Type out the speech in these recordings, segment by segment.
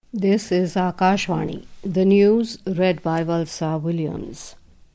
This is Akashvani. The news read by Valsa Williams.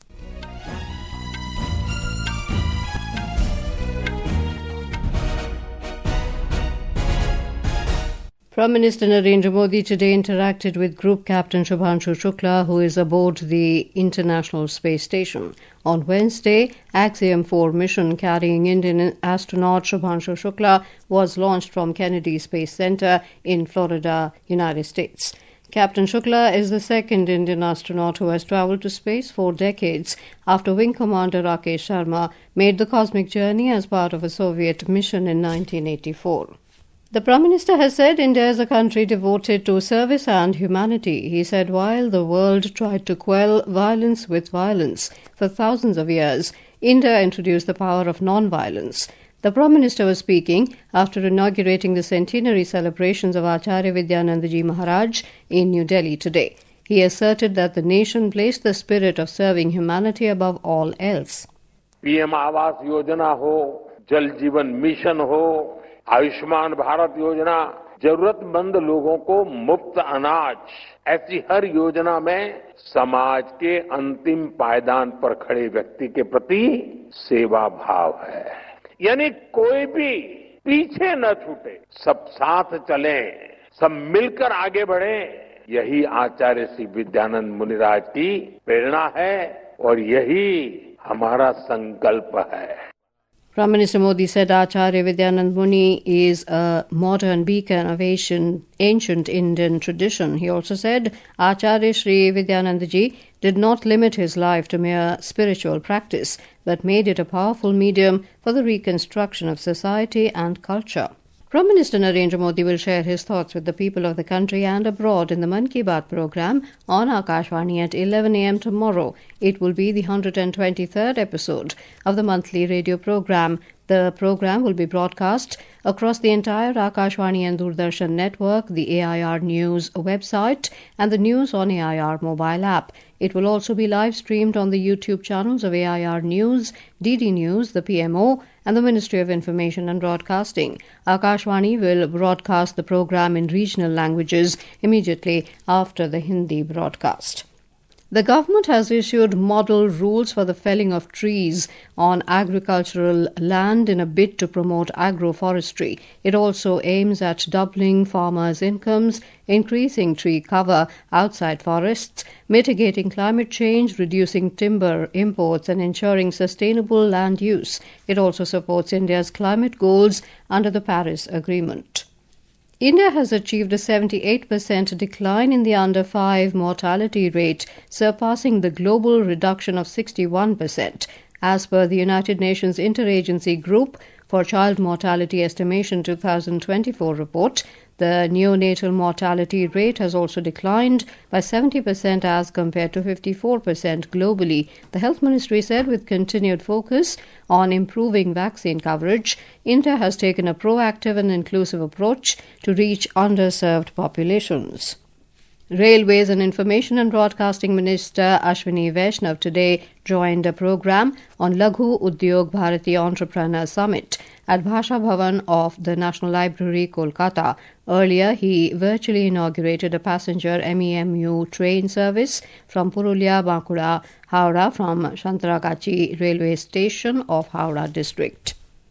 Prime Minister Narendra Modi today interacted with Group Captain Shubhanshu Shukla, who is aboard the International Space Station. On Wednesday, Axiom-4 mission carrying Indian astronaut Shubhanshu Shukla was launched from Kennedy Space Center in Florida, United States. Captain Shukla is the second Indian astronaut who has traveled to space 4 decades after Wing Commander Rakesh Sharma made the cosmic journey as part of a Soviet mission in 1984. The Prime Minister has said India is a country devoted to service and humanity. He said while the world tried to quell violence with violence for thousands of years, India introduced the power of non-violence. The Prime Minister was speaking after inaugurating the centenary celebrations of Acharya Vidyananda Ji Maharaj in New Delhi today. He asserted that the nation placed the spirit of serving humanity above all else. PM Awas Yojana ho, Jal Jeevan Mission ho, Ayushman Bharat योजना, जरूरतमंद लोगों को मुफ्त अनाज, ऐसी हर योजना में समाज के अंतिम पायदान पर खड़े व्यक्ति के प्रति सेवा भाव है। यानी कोई भी पीछे न छूटे, सब साथ चलें, सब मिलकर आगे बढ़ें। यही आचार्य श्री विद्यानंद मुनिराज की प्रेरणा है और यही हमारा संकल्प है। Prime Minister Modi said Acharya Vidyanand Muni is a modern beacon of ancient Indian tradition. He also said Acharya Sri Vidyananda Ji did not limit his life to mere spiritual practice, but made it a powerful medium for the reconstruction of society and culture. Prime Minister Narendra Modi will share his thoughts with the people of the country and abroad in the Mann Ki Baat program on Akashvani at 11 a.m. tomorrow. It will be the 123rd episode of the monthly radio program. The program will be broadcast across the entire Akashvani and Doordarshan network, the AIR News website, and the News on AIR mobile app. It will also be live streamed on the YouTube channels of AIR News, DD News, the PMO, and the Ministry of Information and Broadcasting. Akashvani will broadcast the program in regional languages immediately after the Hindi broadcast. The government has issued model rules for the felling of trees on agricultural land in a bid to promote agroforestry. It also aims at doubling farmers' incomes, increasing tree cover outside forests, mitigating climate change, reducing timber imports, and ensuring sustainable land use. It also supports India's climate goals under the Paris Agreement. India has achieved a 78% decline in the under 5 mortality rate, surpassing the global reduction of 61%. As per the United Nations Interagency Group for Child Mortality Estimation 2024 report, the neonatal mortality rate has also declined by 70% as compared to 54% globally. The Health Ministry said with continued focus on improving vaccine coverage, India has taken a proactive and inclusive approach to reach underserved populations. Railways and Information and Broadcasting Minister Ashwini Vaishnav today joined a program on Laghu Udyog Bharati Entrepreneur Summit at Bhasha Bhavan of the National Library, Kolkata. Earlier, he virtually inaugurated a passenger MEMU train service from Purulia, Bankura, Howrah from Santaragachi railway station of Howrah district.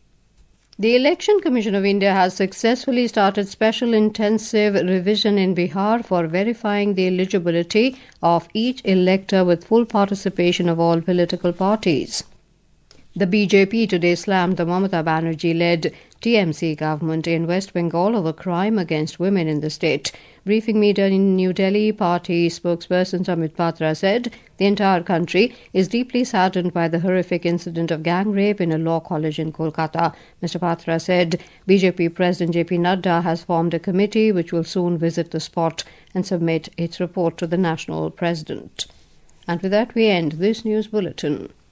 The Election Commission of India has successfully started special intensive revision in Bihar for verifying the eligibility of each elector with full participation of all political parties. The BJP today slammed the Mamata Banerjee-led TMC government in West Bengal over crime against women in the state. Briefing media in New Delhi, party spokesperson Samit Patra said the entire country is deeply saddened by the horrific incident of gang rape in a law college in Kolkata. Mr. Patra said BJP President JP Nadda has formed a committee which will soon visit the spot and submit its report to the national president. And with that we end this news bulletin.